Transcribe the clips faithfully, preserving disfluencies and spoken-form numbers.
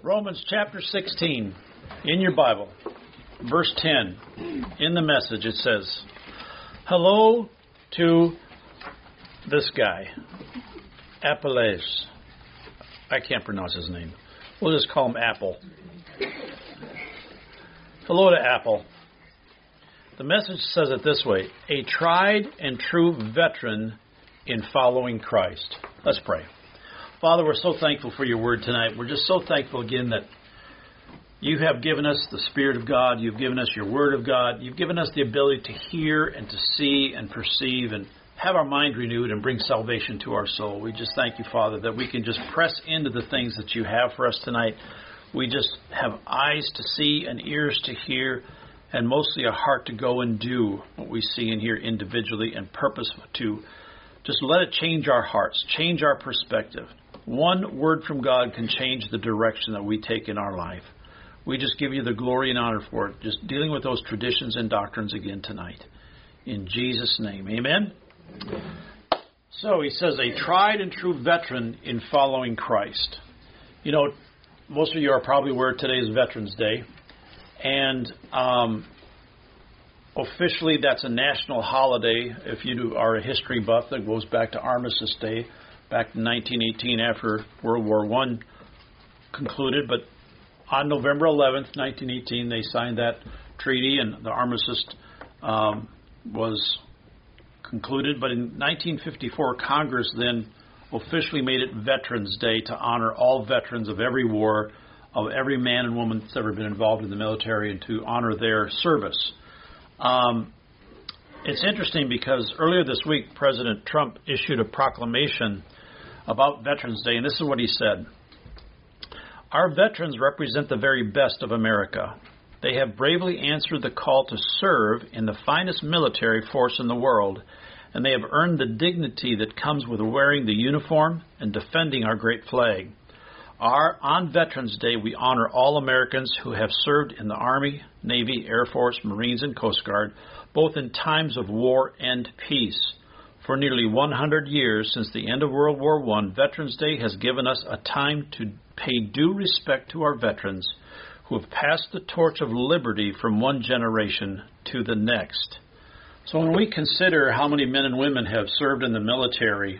Romans chapter sixteen, in your Bible, verse ten, in the Message, it says, hello to this guy, Apelles. I can't pronounce his name. We'll just call him Apple. Hello to Apple. The Message says it this way, a tried and true veteran in following Christ. Let's pray. Father, we're so thankful for your word tonight. We're just so thankful again that you have given us the Spirit of God. You've given us your word of God. You've given us the ability to hear and to see and perceive and have our mind renewed and bring salvation to our soul. We just thank you, Father, that we can just press into the things that you have for us tonight. We just have eyes to see and ears to hear and mostly a heart to go and do what we see and hear individually and purpose to just let it change our hearts, change our perspective. One word from God can change the direction that we take in our life. We just give you the glory and honor for it, just dealing with those traditions and doctrines again tonight. In Jesus' name, amen? So he says, a tried and true veteran in following Christ. You know, most of you are probably aware today is Veterans Day. And um, officially that's a national holiday. If you are a history buff, that goes back to Armistice Day, back in nineteen eighteen after World War One concluded. But on November eleventh, nineteen eighteen, they signed that treaty and the armistice um, was concluded. But in nineteen fifty-four, Congress then officially made it Veterans Day to honor all veterans of every war, of every man and woman that's ever been involved in the military, and to honor their service. Um, it's interesting because earlier this week, President Trump issued a proclamation about Veterans Day, and this is what he said. Our veterans represent the very best of America. They have bravely answered the call to serve in the finest military force in the world, and they have earned the dignity that comes with wearing the uniform and defending our great flag. Our, on Veterans Day, we honor all Americans who have served in the Army, Navy, Air Force, Marines, and Coast Guard, both in times of war and peace. For nearly one hundred years since the end of World War One, Veterans Day has given us a time to pay due respect to our veterans who have passed the torch of liberty from one generation to the next. So when we consider how many men and women have served in the military,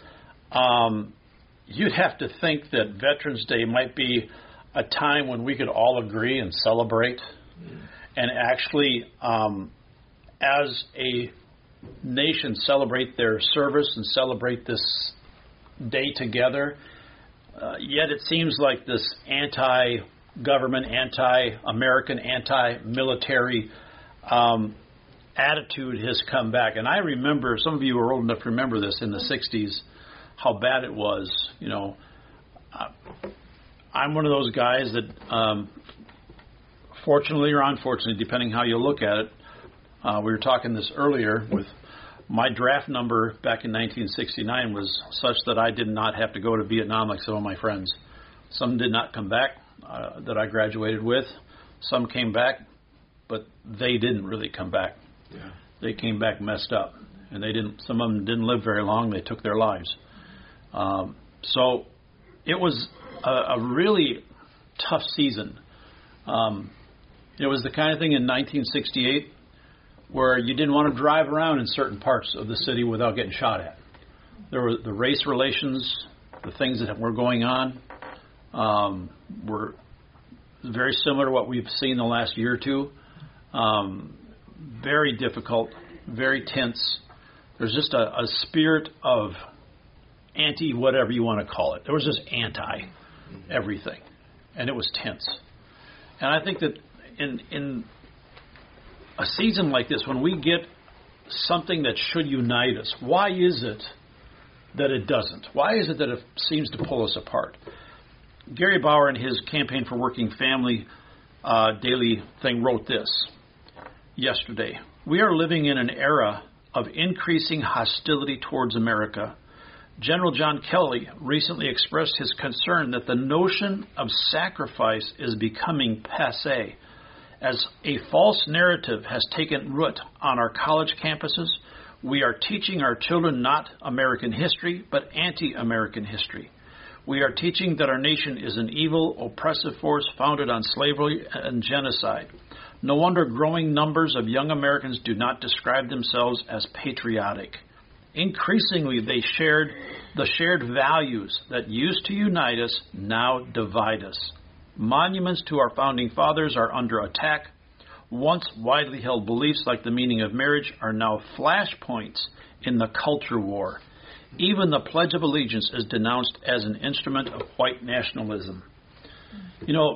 um, you'd have to think that Veterans Day might be a time when we could all agree and celebrate and actually, um, as a nation, celebrate their service and celebrate this day together. Uh, yet it seems like this anti-government, anti-American, anti-military um, attitude has come back. And I remember, some of you are old enough to remember this, in the sixties, how bad it was. You know, uh, I'm one of those guys that, um, fortunately or unfortunately, depending how you look at it, uh, we were talking this earlier, with my draft number back in nineteen sixty-nine was such that I did not have to go to Vietnam like some of my friends. Some did not come back uh, that I graduated with. Some came back, but they didn't really come back. Yeah. They came back messed up, and they didn't. Some of them didn't live very long. They took their lives. Um, so it was a, a really tough season. Um, it was the kind of thing in nineteen sixty-eight where you didn't want to drive around in certain parts of the city without getting shot at. There were the race relations, the things that were going on um, were very similar to what we've seen the last year or two. Um, very difficult, very tense. There's just a, a spirit of anti-whatever you want to call it. There was just anti-everything, and it was tense. And I think that in in a season like this, when we get something that should unite us, why is it that it doesn't? Why is it that it seems to pull us apart? Gary Bauer, in his Campaign for Working Family uh, daily thing, wrote this yesterday. We are living in an era of increasing hostility towards America. General John Kelly recently expressed his concern that the notion of sacrifice is becoming passé. As a false narrative has taken root on our college campuses, we are teaching our children not American history, but anti-American history. We are teaching that our nation is an evil, oppressive force founded on slavery and genocide. No wonder growing numbers of young Americans do not describe themselves as patriotic. Increasingly, they shared the shared values that used to unite us now divide us. Monuments to our founding fathers are under attack. Once widely held beliefs like the meaning of marriage are now flashpoints in the culture war. Even the Pledge of Allegiance is denounced as an instrument of white nationalism. You know,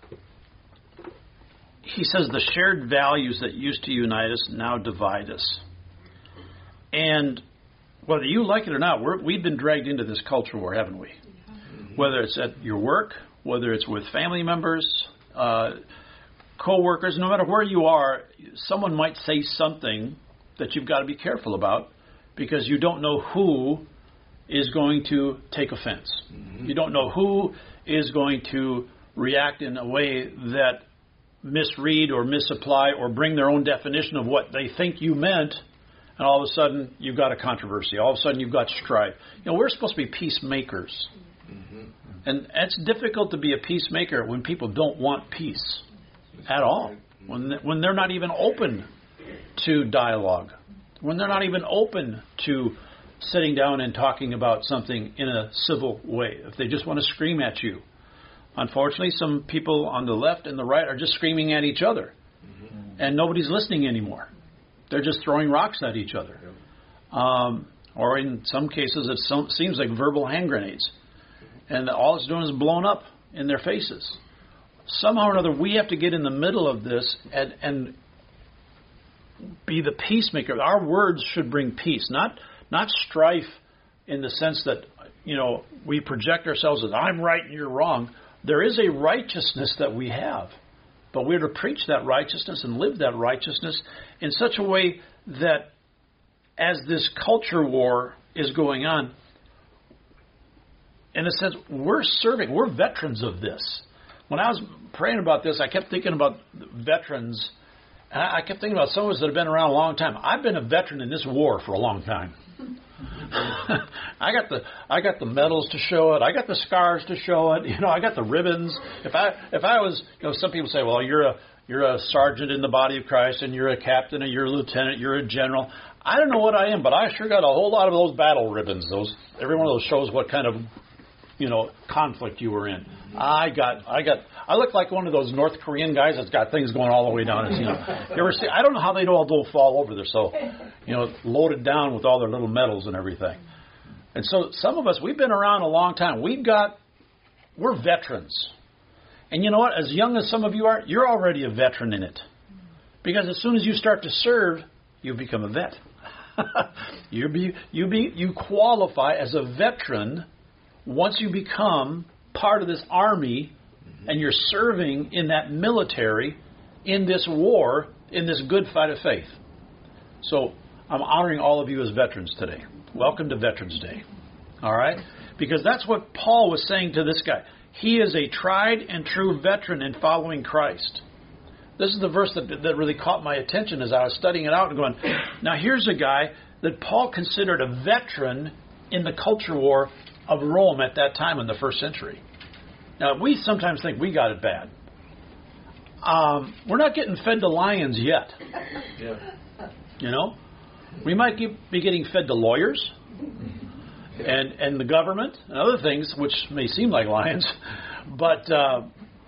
he says the shared values that used to unite us now divide us. And whether you like it or not, we're, we've been dragged into this culture war, haven't we? Whether it's at your work, whether it's with family members, uh, co-workers, no matter where you are, someone might say something that you've got to be careful about because you don't know who is going to take offense. Mm-hmm. You don't know who is going to react in a way that misread or misapply or bring their own definition of what they think you meant, and all of a sudden you've got a controversy. All of a sudden you've got strife. You know, we're supposed to be peacemakers. Mm-hmm. And it's difficult to be a peacemaker when people don't want peace at all. When when they're not even open to dialogue. When they're not even open to sitting down and talking about something in a civil way. If they just want to scream at you. Unfortunately, some people on the left and the right are just screaming at each other. Mm-hmm. And nobody's listening anymore. They're just throwing rocks at each other. Um, or in some cases, it so, seems like verbal hand grenades. And all it's doing is blowing up in their faces. Somehow or another, we have to get in the middle of this and, and be the peacemaker. Our words should bring peace, not not strife in the sense that, you know, we project ourselves as I'm right and you're wrong. There is a righteousness that we have, but we're to preach that righteousness and live that righteousness in such a way that as this culture war is going on, in a sense, we're serving, we're veterans of this. When I was praying about this, I kept thinking about veterans, and I kept thinking about some of us that have been around a long time. I've been a veteran in this war for a long time. I got the I got the medals to show it. I got the scars to show it. You know, I got the ribbons. If I if I was, you know, some people say, well, you're a you're a sergeant in the body of Christ, and you're a captain, and you're a lieutenant, you're a general. I don't know what I am, but I sure got a whole lot of those battle ribbons. Those every one of those shows what kind of, you know, conflict you were in. I got, I got, I look like one of those North Korean guys that's got things going all the way down his, you know. You ever see? I don't know how they all don't fall over. They're so, you know, loaded down with all their little medals and everything. And so some of us, we've been around a long time. We've got, we're veterans. And you know what? As young as some of you are, you're already a veteran in it. Because as soon as you start to serve, you become a vet. you be, you be, you qualify as a veteran once you become part of this army and you're serving in that military, in this war, in this good fight of faith. So I'm honoring all of you as veterans today. Welcome to Veterans Day. All right? Because that's what Paul was saying to this guy. He is a tried and true veteran in following Christ. This is the verse that, that really caught my attention as I was studying it out and going, now here's a guy that Paul considered a veteran in the culture war of Rome at that time in the first century. Now, we sometimes think we got it bad. Um, we're not getting fed to lions yet. Yeah. You know? We might keep, be getting fed to lawyers and, and the government and other things, which may seem like lions. But uh,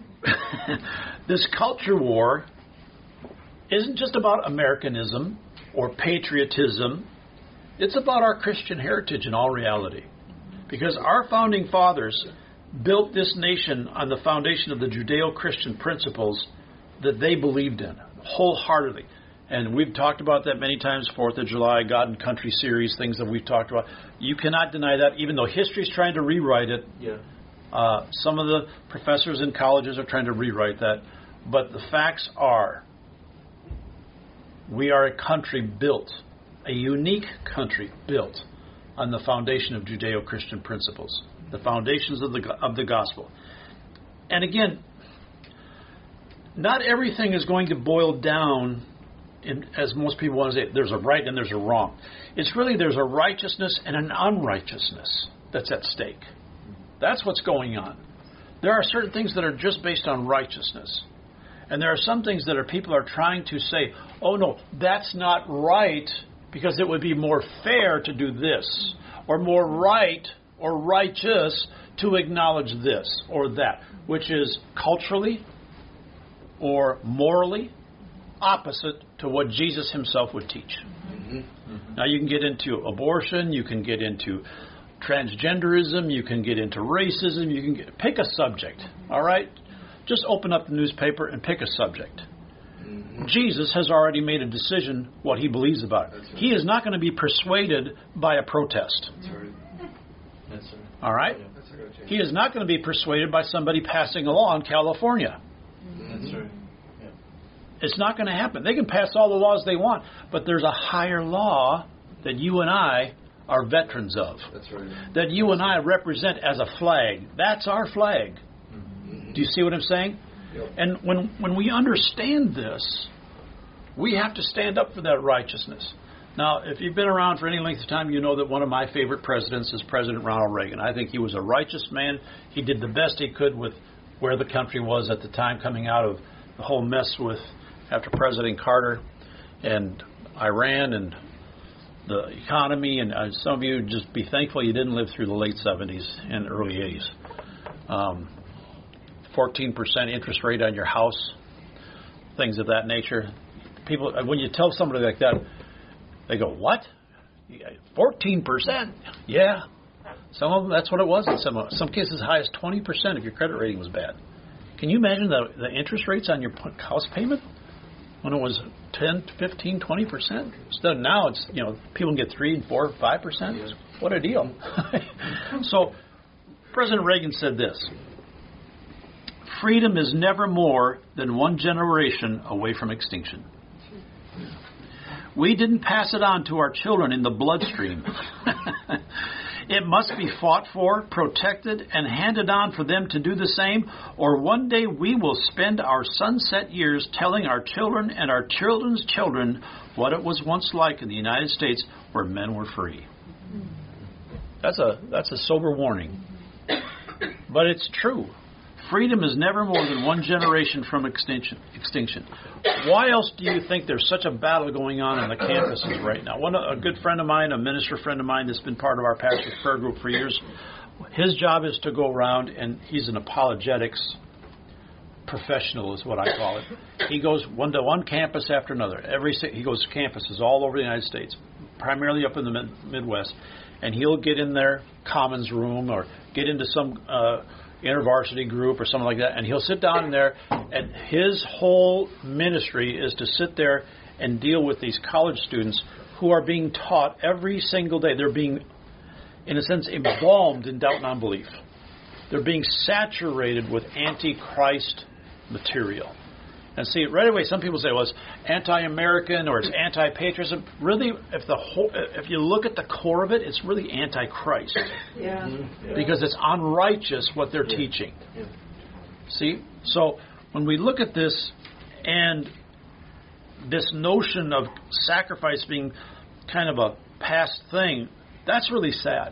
this culture war isn't just about Americanism or patriotism. It's about our Christian heritage in all reality. Because our founding fathers built this nation on the foundation of the Judeo-Christian principles that they believed in wholeheartedly. And we've talked about that many times, fourth of July, God and Country series, things that we've talked about. You cannot deny that, even though history's trying to rewrite it. Yeah. Uh, some of the professors in colleges are trying to rewrite that. But the facts are, we are a country built, a unique country built on the foundation of Judeo-Christian principles, the foundations of the of the gospel. And again, not everything is going to boil down, in, as most people want to say, there's a right and there's a wrong. It's really there's a righteousness and an unrighteousness that's at stake. That's what's going on. There are certain things that are just based on righteousness. And there are some things that are people are trying to say, oh, no, that's not right because it would be more fair to do this, or more right or righteous to acknowledge this or that, which is culturally or morally opposite to what Jesus himself would teach. Mm-hmm. Mm-hmm. Now, you can get into abortion, you can get into transgenderism, you can get into racism, you can get, pick a subject, all right? Just open up the newspaper and pick a subject. Mm-hmm. Jesus has already made a decision what he believes about it. Right. He is not going to be persuaded by a protest. That's right. That's right. All right? That's right. He is not going to be persuaded by somebody passing a law in California. Mm-hmm. That's right. Yeah. It's not going to happen. They can pass all the laws they want, but there's a higher law that you and I are veterans of. That's right. That you and I represent as a flag. That's our flag. Mm-hmm. Do you see what I'm saying? Yep. And when when we understand this, we have to stand up for that righteousness. Now, if you've been around for any length of time, you know that one of my favorite presidents is President Ronald Reagan. I think he was a righteous man. He did the best he could with where the country was at the time, coming out of the whole mess with after President Carter and Iran and the economy. And uh, some of you just be thankful you didn't live through the late seventies and early eighties. Um, fourteen percent interest rate on your house, things of that nature. People, when you tell somebody like that, they go, what? fourteen percent? Yeah. Some of them, that's what it was. In some, some cases, as high as twenty percent if your credit rating was bad. Can you imagine the, the interest rates on your house payment when it was ten, fifteen, twenty percent? So now it's, you know, people can get three, four, five percent. What a deal. So President Reagan said this: freedom is never more than one generation away from extinction. We didn't pass it on to our children in the bloodstream. It must be fought for, protected, and handed on for them to do the same, or one day we will spend our sunset years telling our children and our children's children what it was once like in the United States where men were free. That's a that's a sober warning. But it's true. Freedom is never more than one generation from extinction. Extinction. Why else do you think there's such a battle going on on the campuses right now? One, a good friend of mine, a minister friend of mine that's been part of our pastor's prayer group for years, his job is to go around, and he's an apologetics professional is what I call it. He goes one to one campus after another. Every He goes to campuses all over the United States, primarily up in the mid- Midwest, and he'll get in their commons room or get into some Uh, InterVarsity group or something like that, and he'll sit down in there, and his whole ministry is to sit there and deal with these college students who are being taught every single day. They're being, in a sense, embalmed in doubt and unbelief. They're being saturated with antichrist material. And see, right away, some people say, well, it's anti-American or it's anti-patriotism. Really, if the whole, if you look at the core of it, it's really anti-Christ. Yeah. Mm-hmm. Yeah. Because it's unrighteous what they're yeah. teaching. Yeah. See? So when we look at this and this notion of sacrifice being kind of a past thing, that's really sad.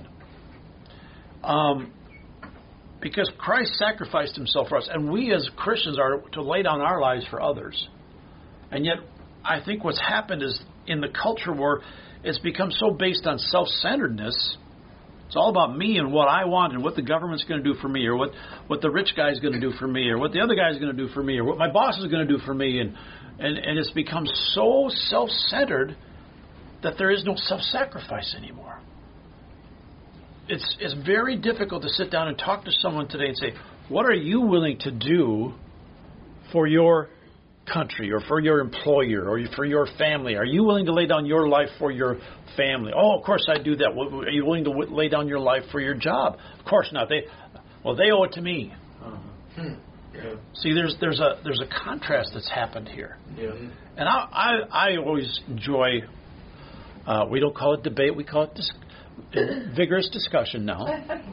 Um Because Christ sacrificed himself for us, and we as Christians are to lay down our lives for others. And yet, I think what's happened is in the culture war, it's become so based on self-centeredness. It's all about me and what I want and what the government's going to do for me, or what, what the rich guy's going to do for me, or what the other guy's going to do for me, or what my boss is going to do for me. And, and, and it's become so self-centered that there is no self-sacrifice anymore. It's it's very difficult to sit down and talk to someone today and say, what are you willing to do for your country or for your employer or for your family? Are you willing to lay down your life for your family? Oh, of course I do that. Are you willing to lay down your life for your job? Of course not. They, well, they owe it to me. Uh-huh. Hmm. Yeah. See, there's there's a there's a contrast that's happened here. Yeah. And I I, I always enjoy. Uh, we don't call it debate. We call it discussion. Vigorous discussion now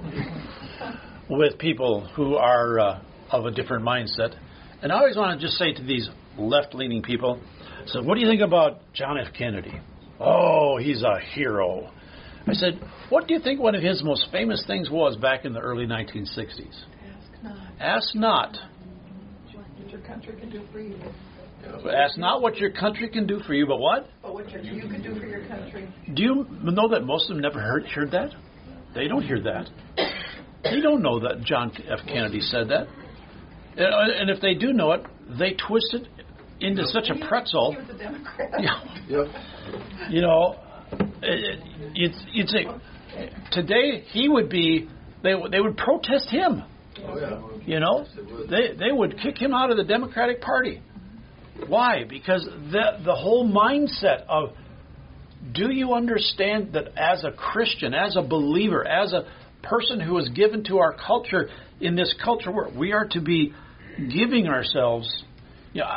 with people who are uh, of a different mindset. And I always want to just say to these left-leaning people, so what do you think about John F. Kennedy? Oh, he's a hero. I said, what do you think one of his most famous things was back in the early nineteen sixties? Ask not. Ask not. What your country can do for you. Ask not what your country can do for you, but what? But what your, you can do for your country. Do you know that most of them never heard, heard that? They don't hear that. They don't know that John F. Kennedy said that. And if they do know it, they twist it into yep. such a pretzel. He was a Democrat. Yeah. Yep. You know, it, it's it's a, today he would be. They they would protest him. Oh, yeah. You know, they they would kick him out of the Democratic Party. Why? Because the the whole mindset of, do you understand that as a Christian, as a believer, as a person who is given to our culture, in this culture where we are to be giving ourselves, you know,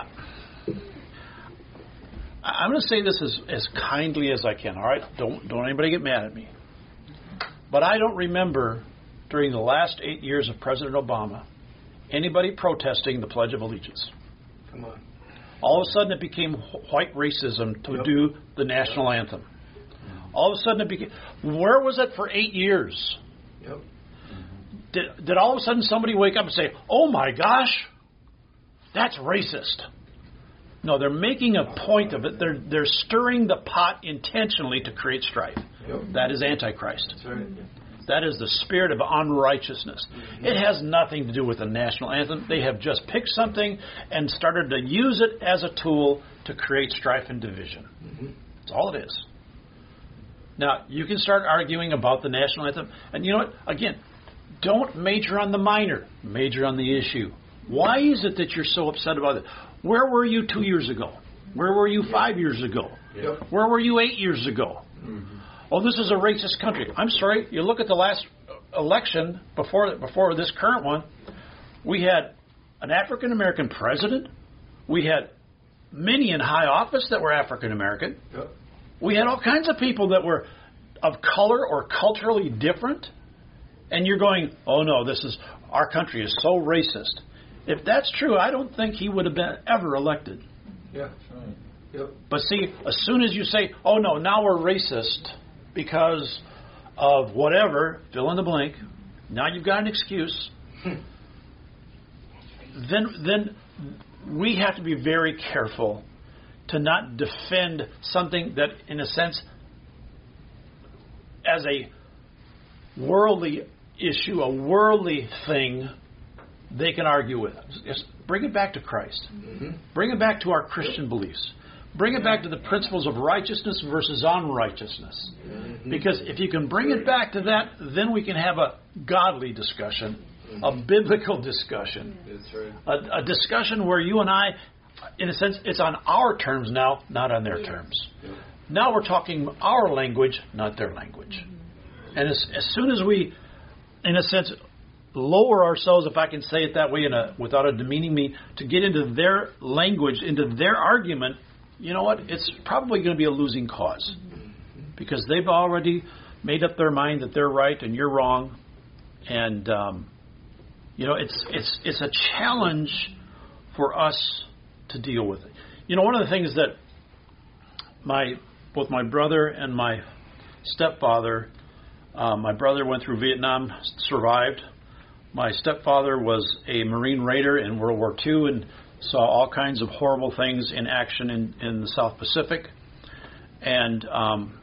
I, I'm going to say this as, as kindly as I can, all right? Don't, don't anybody get mad at me. But I don't remember during the last eight years of President Obama anybody protesting the Pledge of Allegiance. Come on. All of a sudden it became white racism to yep. do the national anthem. All of a sudden it became... Where was it for eight years? Yep. Did, did all of a sudden somebody wake up and say, oh my gosh, that's racist? No, they're making a point of it. They're they're stirring the pot intentionally to create strife. Yep. That is Antichrist. That's right. That is the spirit of unrighteousness. Mm-hmm. It has nothing to do with the national anthem. They have just picked something and started to use it as a tool to create strife and division. Mm-hmm. That's all it is. Now, you can start arguing about the national anthem. And you know what? Again, don't major on the minor. Major on the issue. Why is it that you're so upset about it? Where were you two years ago? Where were you five years ago? Yep. Where were you eight years ago? Mm-hmm. Oh, this is a racist country. I'm sorry. You look at the last election before before this current one, we had an African American president. We had many in high office that were African American. Yep. We had all kinds of people that were of color or culturally different. And you're going, oh no, this is our country is so racist. If that's true, I don't think he would have been ever elected. Yeah, that's right. Yep. But see, as soon as you say, oh no, now we're racist because of whatever, fill in the blank, now you've got an excuse, then then we have to be very careful to not defend something that, in a sense, as a worldly issue, a worldly thing, they can argue with. Just bring it back to Christ. Mm-hmm. Bring it back to our Christian beliefs. Bring it back to the principles of righteousness versus unrighteousness. Mm-hmm. Because if you can bring it back to that, then we can have a godly discussion, mm-hmm. a biblical discussion, That's right. a, a discussion where you and I, in a sense, it's on our terms now, not on their terms. Yeah. Now we're talking our language, not their language. Mm-hmm. And as, as soon as we, in a sense, lower ourselves, if I can say it that way, in a, without a demeaning me, to get into their language, into their argument, you know what? It's probably going to be a losing cause. Because they've already made up their mind that they're right and you're wrong. And, um, you know, it's it's it's a challenge for us to deal with it. You know, one of the things that my both my brother and my stepfather, uh, my brother went through Vietnam, survived. My stepfather was a Marine Raider in World War Two and saw all kinds of horrible things in action in, in the South Pacific. And um,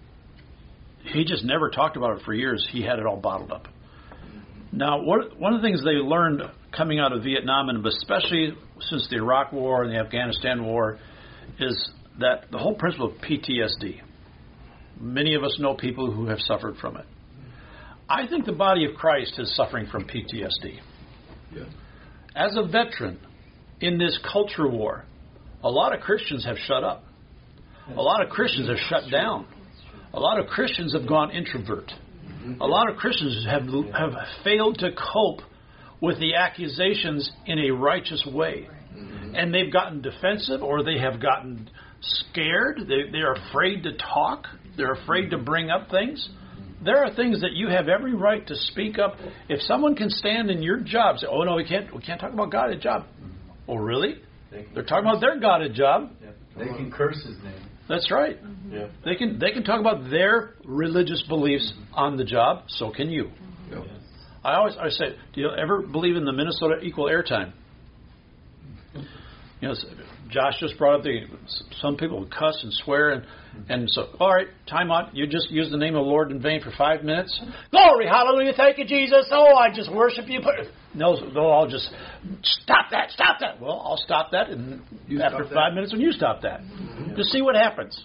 he just never talked about it for years. He had it all bottled up. Now, what, one of the things they learned coming out of Vietnam, and especially since the Iraq War and the Afghanistan War, is that the whole principle of P T S D. Many of us know people who have suffered from it. I think the body of Christ is suffering from P T S D. Yeah. As a veteran in this culture war, a lot of Christians have shut up. A lot of Christians have shut down. A lot of Christians have gone introvert. A lot of Christians have have failed to cope with the accusations in a righteous way. And they've gotten defensive, or they have gotten scared. They, they're afraid to talk. They're afraid to bring up things. There are things that you have every right to speak up. If someone can stand in your job and say, oh, no, we can't we can't talk about God at job. Oh, really? They're talking about their God at job. They can curse his name. That's right. Yeah. They can they can talk about their religious beliefs on the job. So can you. Yep. I always I say, do you ever believe in the Minnesota equal airtime? You know, Josh just brought up the some people would cuss and swear and and so all right, time out. You just use the name of the Lord in vain for five minutes. Glory, hallelujah, thank you, Jesus. Oh, I just worship you. No, they'll all just stop that, stop that. Well, I'll stop that, and You after stop five that? minutes, when you stop that, just see what happens.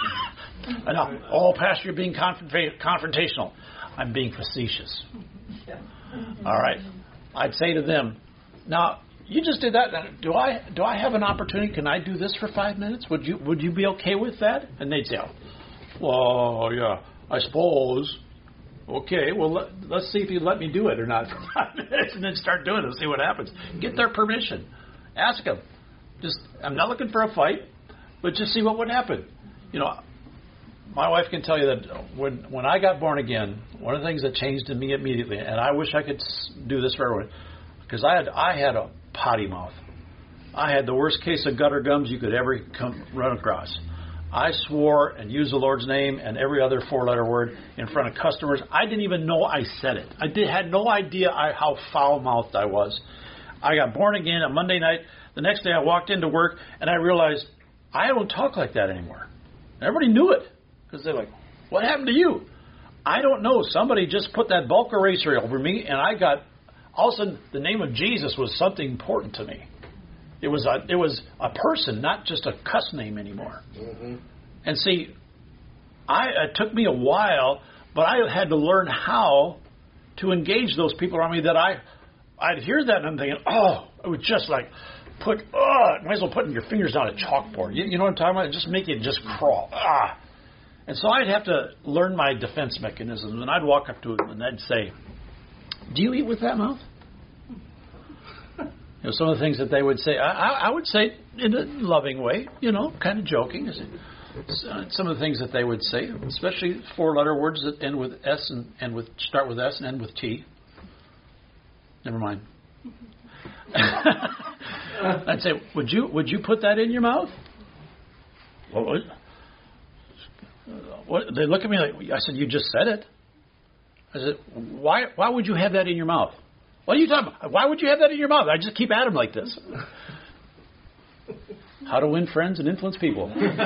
I know, oh, Pastor, you're being confront- confrontational. I'm being facetious. All right, I'd say to them, now. You just did that. Do I do I have an opportunity? Can I do this for five minutes? Would you would you be okay with that? And they'd say, well, yeah, I suppose. Okay, well, let, let's see if you let me do it or not for five minutes, and then start doing it and see what happens. Get their permission. Ask them. Just I'm not looking for a fight, but just see what would happen. You know, my wife can tell you that when when I got born again, one of the things that changed in me immediately, and I wish I could do this for everyone, because I had I had a potty mouth. I had the worst case of gutter gums you could ever come run across. I swore and used the Lord's name and every other four-letter word in front of customers. I didn't even know I said it. I did, had no idea I, how foul-mouthed I was. I got born again on Monday night. The next day I walked into work and I realized I don't talk like that anymore. Everybody knew it because they're like, what happened to you? I don't know. Somebody just put that bulk eraser over me and I got all of a sudden, the name of Jesus was something important to me. It was a, it was a person, not just a cuss name anymore. Mm-hmm. And see, I, it took me a while, but I had to learn how to engage those people around me that I, I'd hear that and I'm thinking, oh, it was just like, put, oh, might as well put your fingers down a chalkboard. You, you know what I'm talking about? Just make it just crawl. Ah. And so I'd have to learn my defense mechanisms, and I'd walk up to them and I'd say, do you eat with that mouth? You know, some of the things that they would say, I, I, I would say in a loving way, you know, kind of joking. Some of the things that they would say, especially four-letter words that end with S and, and with start with S and end with T. Never mind. I'd say, would you would you put that in your mouth? What would? What? They look at me like, I said, you just said it. I said, why why would you have that in your mouth? What are you talking about? Why would you have that in your mouth? I just keep at them like this. How to win friends and influence people.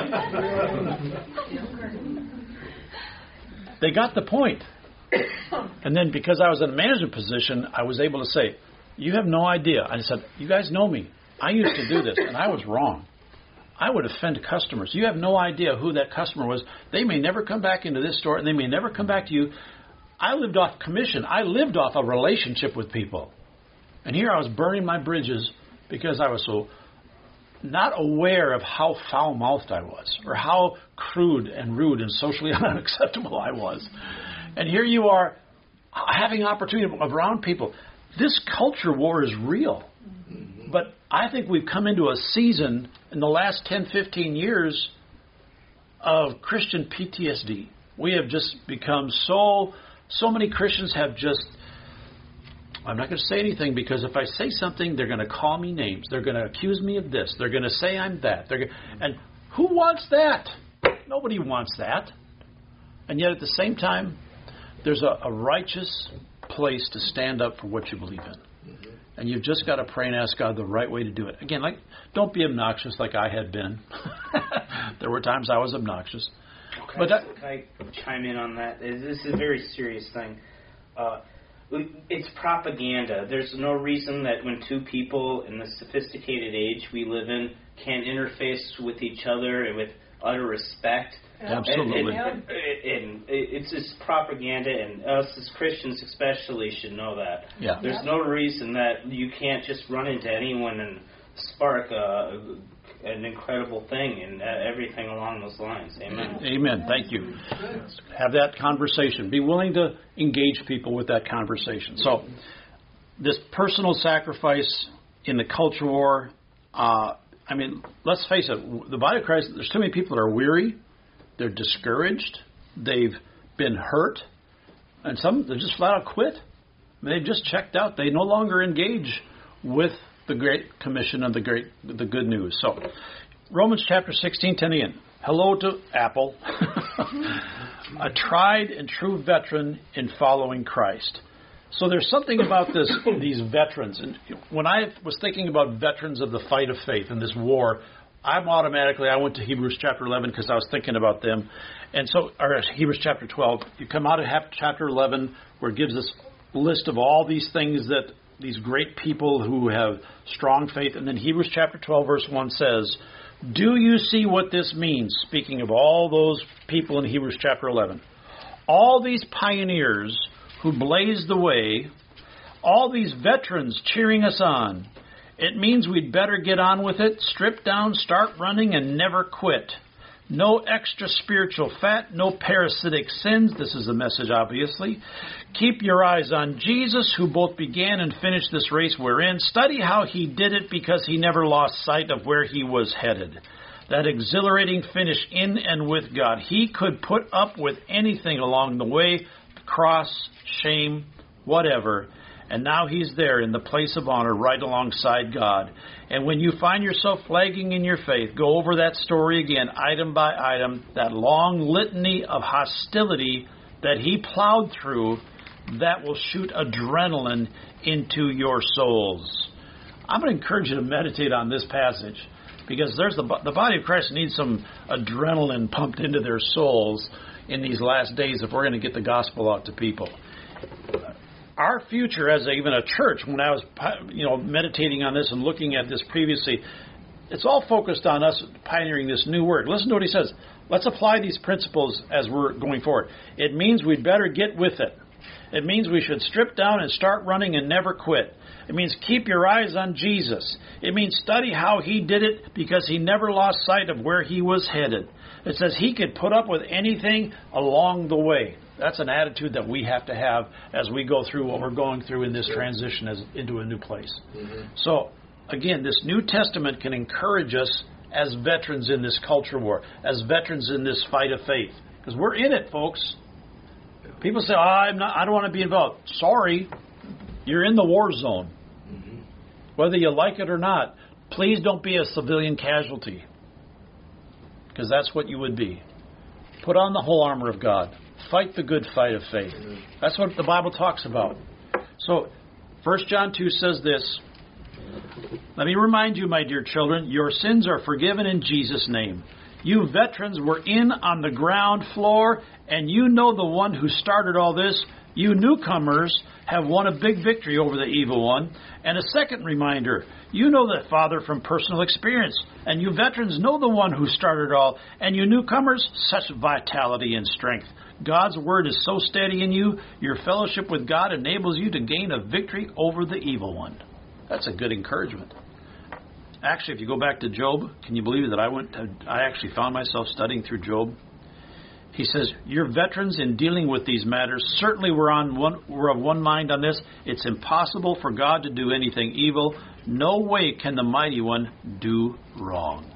They got the point. And then because I was in a management position, I was able to say, you have no idea. I said, you guys know me. I used to do this, and I was wrong. I would offend customers. You have no idea who that customer was. They may never come back into this store, and they may never come back to you. I lived off commission. I lived off a relationship with people. And here I was burning my bridges because I was so not aware of how foul-mouthed I was or how crude and rude and socially unacceptable I was. And here you are having opportunity around people. This culture war is real. But I think we've come into a season in the last ten, fifteen years of Christian P T S D. We have just become so... So many Christians have just, I'm not going to say anything because if I say something, they're going to call me names. They're going to accuse me of this. They're going to say I'm that. They're going, and who wants that? Nobody wants that. And yet at the same time, there's a, a righteous place to stand up for what you believe in. And you've just got to pray and ask God the right way to do it. Again, like, don't be obnoxious like I had been. There were times I was obnoxious. Can, But I, that, can I chime in on that? This is a very serious thing. Uh, it's propaganda. There's no reason that when two people in the sophisticated age we live in can't interface with each other and with utter respect. Absolutely. And, and, and, and it's just propaganda, and us as Christians especially should know that. Yeah. There's no reason that you can't just run into anyone and spark a, an incredible thing and uh, everything along those lines. Amen. Amen. Thank you. Have that conversation. Be willing to engage people with that conversation. So, this personal sacrifice in the culture war, uh, I mean, let's face it, the body of Christ, there's too many people that are weary, they're discouraged, they've been hurt, and some, they just flat out quit. I mean, they've just checked out. They no longer engage with the Great Commission of the great, the good news. So, Romans chapter sixteen, ten again. Hello to Apple. A tried and true veteran in following Christ. So there's something about this, these veterans. And when I was thinking about veterans of the fight of faith in this war, I'm automatically, I went to Hebrews chapter eleven because I was thinking about them. And so, or Hebrews chapter twelve, you come out of chapter eleven where it gives us a list of all these things that these great people who have strong faith. And then Hebrews chapter twelve verse one says, do you see what this means? Speaking of all those people in Hebrews chapter eleven. All these pioneers who blazed the way, all these veterans cheering us on. It means we'd better get on with it, strip down, start running, and never quit. No extra spiritual fat, no parasitic sins. This is the message, obviously. Keep your eyes on Jesus, who both began and finished this race we're in. Study how he did it because he never lost sight of where he was headed. That exhilarating finish in and with God. He could put up with anything along the way, cross, shame, whatever. And now he's there in the place of honor right alongside God. And when you find yourself flagging in your faith, go over that story again, item by item, that long litany of hostility that he plowed through that will shoot adrenaline into your souls. I'm going to encourage you to meditate on this passage because there's the, the body of Christ needs some adrenaline pumped into their souls in these last days if we're going to get the gospel out to people. Our future as a, even a church, when I was you know meditating on this and looking at this previously, it's all focused on us pioneering this new word. Listen to what he says. Let's apply these principles as we're going forward. It means we'd better get with it. It means we should strip down and start running and never quit. It means keep your eyes on Jesus. It means study how he did it because he never lost sight of where he was headed. It says he could put up with anything along the way. That's an attitude that we have to have as we go through what we're going through in this transition as into a new place. Mm-hmm. So, again, this New Testament can encourage us as veterans in this culture war, as veterans in this fight of faith. Because we're in it, folks. People say, oh, I'm not, I don't want to be involved. Sorry, you're in the war zone. Mm-hmm. Whether you like it or not, please don't be a civilian casualty. Because that's what you would be. Put on the whole armor of God. Fight the good fight of faith. That's what the Bible talks about. So, First John two says this. Let me remind you, my dear children, your sins are forgiven in Jesus' name. You veterans were in on the ground floor, and you know the one who started all this. You newcomers have won a big victory over the evil one. And a second reminder, you know the Father from personal experience, and you veterans know the one who started all, and you newcomers, such vitality and strength. God's word is so steady in you, your fellowship with God enables you to gain a victory over the evil one. That's a good encouragement. Actually, if you go back to Job, can you believe that I went to, I actually found myself studying through Job? He says, your veterans in dealing with these matters certainly were on one were of one mind on this. It's impossible for God to do anything evil. No way can the mighty one do wrong.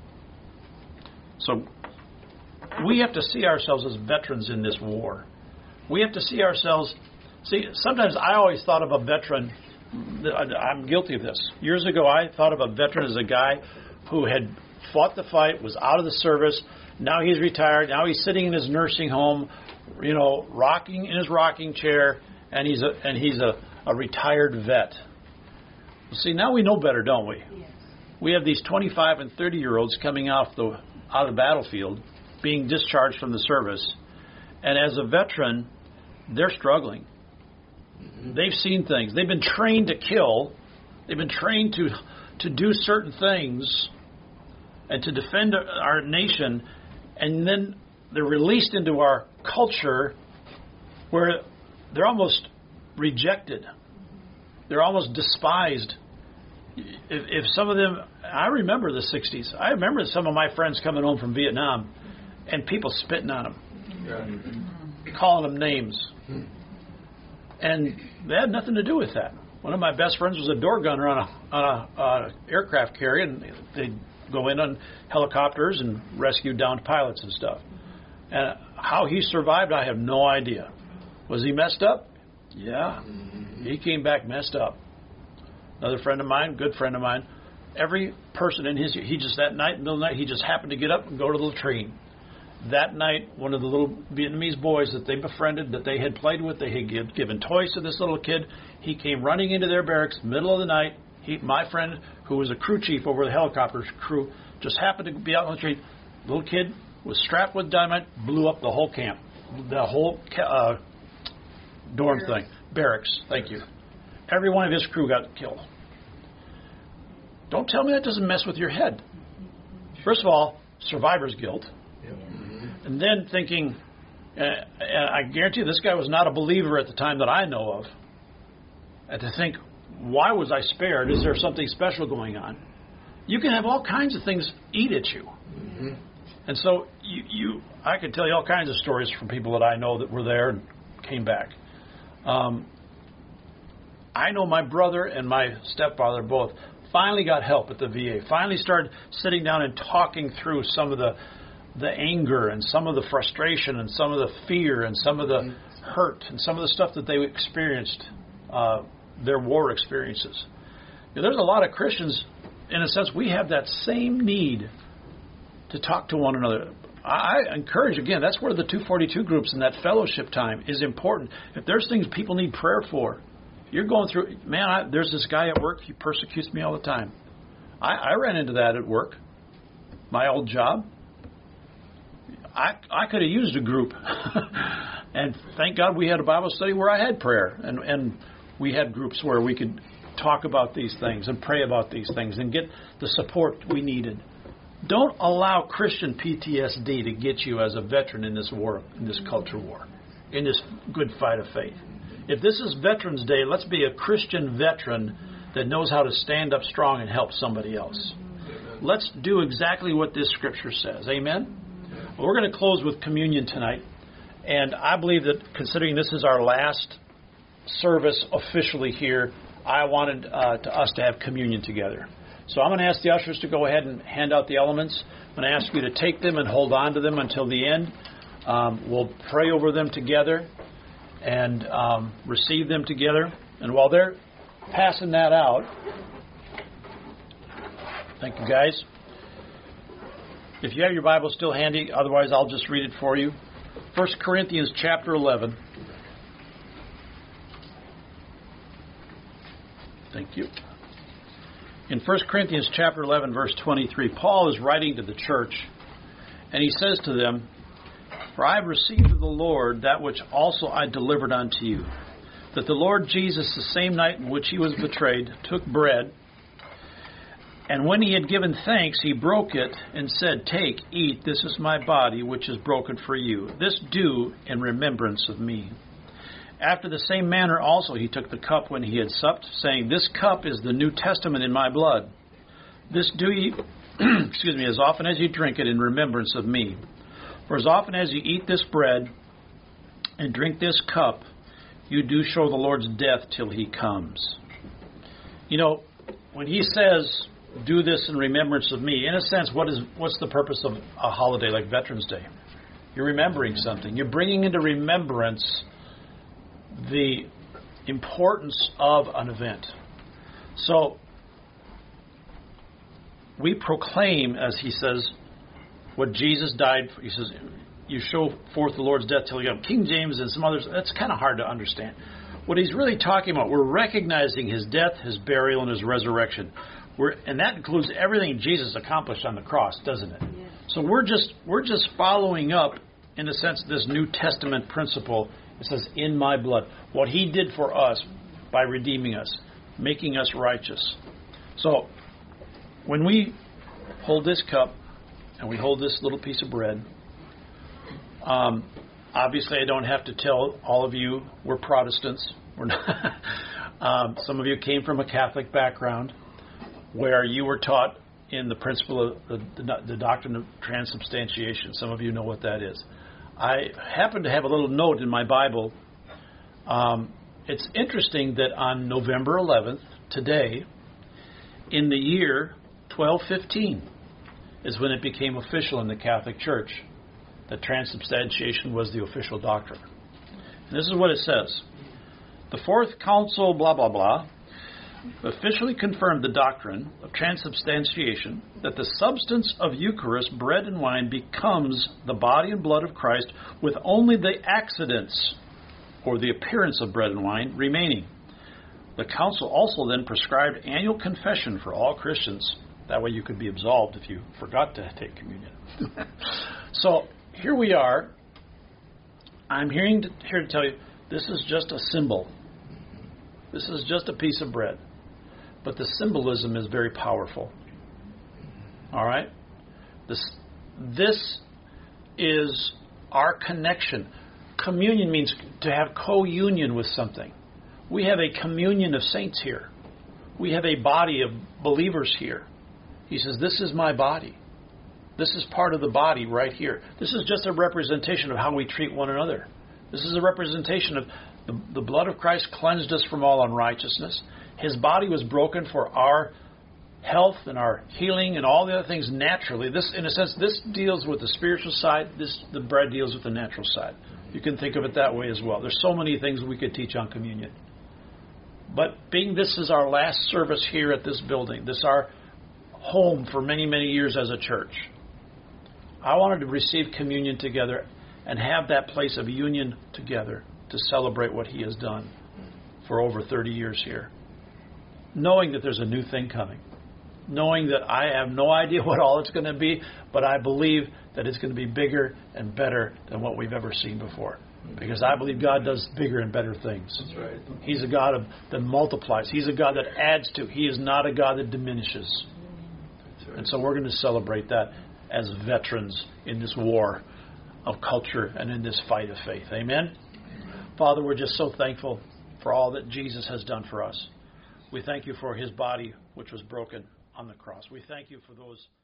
So we have to see ourselves as veterans in this war. We have to see ourselves... See, sometimes I always thought of a veteran... I'm guilty of this. Years ago, I thought of a veteran as a guy who had fought the fight, was out of the service. Now he's retired. Now he's sitting in his nursing home, you know, rocking in his rocking chair, and he's a, and he's a, a retired vet. See, now we know better, don't we? Yes. We have these twenty-five and thirty-year-olds coming off the out of the battlefield, being discharged from the service, and as a veteran, they're struggling. Mm-hmm. They've seen things. They've been trained to kill. They've been trained to to do certain things and to defend our nation, and then they're released into our culture where they're almost rejected. They're almost despised. If, if some of them, I remember the sixties. I remember some of my friends coming home from Vietnam and people spitting on them, yeah. calling them names. And they had nothing to do with that. One of my best friends was a door gunner on a, on a uh, aircraft carrier, and they'd go in on helicopters and rescue downed pilots and stuff. And how he survived, I have no idea. Was he messed up? Yeah. He came back messed up. Another friend of mine, good friend of mine, every person in his, he just, that night, middle of the night, he just happened to get up and go to the latrine. That night, one of the little Vietnamese boys that they befriended, that they had played with, they had give, given toys to this little kid. He came running into their barracks, middle of the night. He, my friend, who was a crew chief over the helicopter crew, just happened to be out on the street. Little kid was strapped with dynamite, blew up the whole camp, the whole uh, dorm Barracks. thing, barracks. Thank you. Every one of his crew got killed. Don't tell me that doesn't mess with your head. First of all, survivor's guilt. And then thinking, uh, and I guarantee you this guy was not a believer at the time that I know of. And to think, why was I spared? Is there something special going on? You can have all kinds of things eat at you. Mm-hmm. And so you, you, I could tell you all kinds of stories from people that I know that were there and came back. Um, I know my brother and my stepfather both finally got help at the V A, finally started sitting down and talking through some of the the anger and some of the frustration and some of the fear and some of the hurt and some of the stuff that they experienced, uh, their war experiences. You know, there's a lot of Christians, in a sense, we have that same need to talk to one another. I, I encourage, again, that's where the two forty-two groups and that fellowship time is important. If there's things people need prayer for, you're going through, man, I, there's this guy at work, he persecutes me all the time. I, I ran into that at work, my old job. I, I could have used a group. And thank God we had a Bible study where I had prayer. And, and we had groups where we could talk about these things and pray about these things and get the support we needed. Don't allow Christian P T S D to get you as a veteran in this war, in this culture war, in this good fight of faith. If this is Veterans Day, let's be a Christian veteran that knows how to stand up strong and help somebody else. Let's do exactly what this scripture says. Amen? Well, we're going to close with communion tonight. And I believe that considering this is our last service officially here, I wanted uh, to us to have communion together. So I'm going to ask the ushers to go ahead and hand out the elements. I'm going to ask you to take them and hold on to them until the end. Um, we'll pray over them together and um, receive them together. And while they're passing that out, thank you guys. If you have your Bible still handy, otherwise I'll just read it for you. First Corinthians chapter eleven. Thank you. In First Corinthians chapter eleven, verse twenty-three, Paul is writing to the church, and he says to them, "For I have received of the Lord that which also I delivered unto you, that the Lord Jesus, the same night in which he was betrayed, took bread, and when he had given thanks, he broke it and said, Take, eat, this is my body, which is broken for you. This do in remembrance of me. After the same manner also he took the cup when he had supped, saying, This cup is the New Testament in my blood. This do ye, excuse me, as often as you drink it in remembrance of me. For as often as you eat this bread and drink this cup, you do show the Lord's death till he comes." You know, when he says, "Do this in remembrance of me," in a sense, what is what's the purpose of a holiday like Veterans Day? You're remembering something. You're bringing into remembrance the importance of an event. So we proclaim, as he says, what Jesus died for. He says, you show forth the Lord's death till he comes. King James and some others, that's kind of hard to understand. What he's really talking about, we're recognizing his death, his burial, and his resurrection. We're, and that includes everything Jesus accomplished on the cross, doesn't it? Yeah. So we're just we're just following up, in a sense, this New Testament principle. It says, "In my blood," what he did for us by redeeming us, making us righteous. So when we hold this cup and we hold this little piece of bread, um, obviously I don't have to tell all of you we're Protestants. We're not. um, some of you came from a Catholic background, where you were taught in the principle of the, the, the doctrine of transubstantiation. Some of you know what that is. I happen to have a little note in my Bible. Um, it's interesting that on November eleventh, today, in the year twelve fifteen, is when it became official in the Catholic Church that transubstantiation was the official doctrine. And this is what it says. The fourth council, blah, blah, blah, officially confirmed the doctrine of transubstantiation, that the substance of Eucharist, bread and wine, becomes the body and blood of Christ with only the accidents or the appearance of bread and wine remaining. The council also then prescribed annual confession for all Christians. That way you could be absolved if you forgot to take communion. So here we are. I'm hearing to, here to tell you, this is just a symbol. This is just a piece of bread. But the symbolism is very powerful. All right? This, this is our connection. Communion means to have co-union with something. We have a communion of saints here. We have a body of believers here. He says, this is my body. This is part of the body right here. This is just a representation of how we treat one another. This is a representation of the, the blood of Christ cleansed us from all unrighteousness. His body was broken for our health and our healing and all the other things naturally. This, in a sense, this deals with the spiritual side. This, the bread deals with the natural side. You can think of it that way as well. There's so many things we could teach on communion. But being this is our last service here at this building, this is our home for many, many years as a church, I wanted to receive communion together and have that place of union together to celebrate what He has done for over thirty years here. Knowing that there's a new thing coming. Knowing that I have no idea what all it's going to be, but I believe that it's going to be bigger and better than what we've ever seen before. Because I believe God does bigger and better things. That's right. He's a God of, that multiplies. He's a God that adds to. He is not a God that diminishes. That's right. And so we're going to celebrate that as veterans in this war of culture and in this fight of faith. Amen? Father, we're just so thankful for all that Jesus has done for us. We thank you for His body, which was broken on the cross. We thank you for those